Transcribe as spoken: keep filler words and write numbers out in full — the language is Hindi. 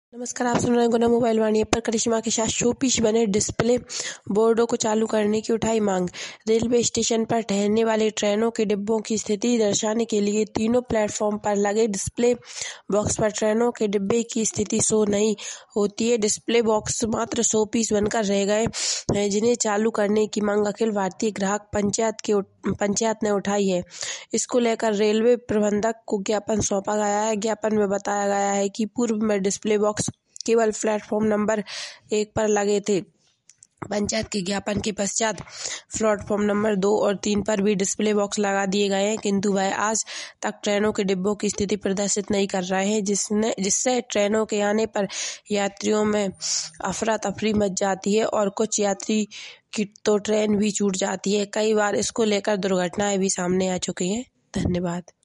नमस्कार, आप सुन रहे हैं गुना मोबाइल वाणी पर करिश्मा के साथ शोपीस बने डिस्प्ले बोर्डों को चालू करने की उठाई मांग। रेलवे स्टेशन पर ठहरने वाली ट्रेनों के डिब्बों की स्थिति दर्शाने के लिए तीनों प्लेटफॉर्म पर लगे डिस्प्ले बॉक्स पर ट्रेनों के डिब्बे की स्थिति शो नहीं होती है। डिस्प्ले बॉक्स मात्र शो पीस बनकर रह गए हैं, जिन्हें चालू करने की मांग अखिल भारतीय ग्राहक पंचायत के पंचायत ने उठाई है। इसको लेकर रेलवे प्रबंधक को ज्ञापन सौंपा गया है। ज्ञापन में बताया गया है कि पूर्व में डिस्प्ले बॉक्स केवल प्लेटफॉर्म नंबर एक पर लगे थे। पंचायत के ज्ञापन के पश्चात प्लेटफॉर्म नंबर दो और तीन पर भी डिस्प्ले बॉक्स लगा दिए गए हैं, किंतु वह आज तक ट्रेनों के डिब्बों की स्थिति प्रदर्शित नहीं कर रहे हैं, जिसने जिससे ट्रेनों के आने पर यात्रियों में अफरा तफरी मच जाती है और कुछ यात्री की तो ट्रेन भी छूट जाती है। कई बार इसको लेकर दुर्घटनाएं भी सामने आ चुकी हैं। धन्यवाद।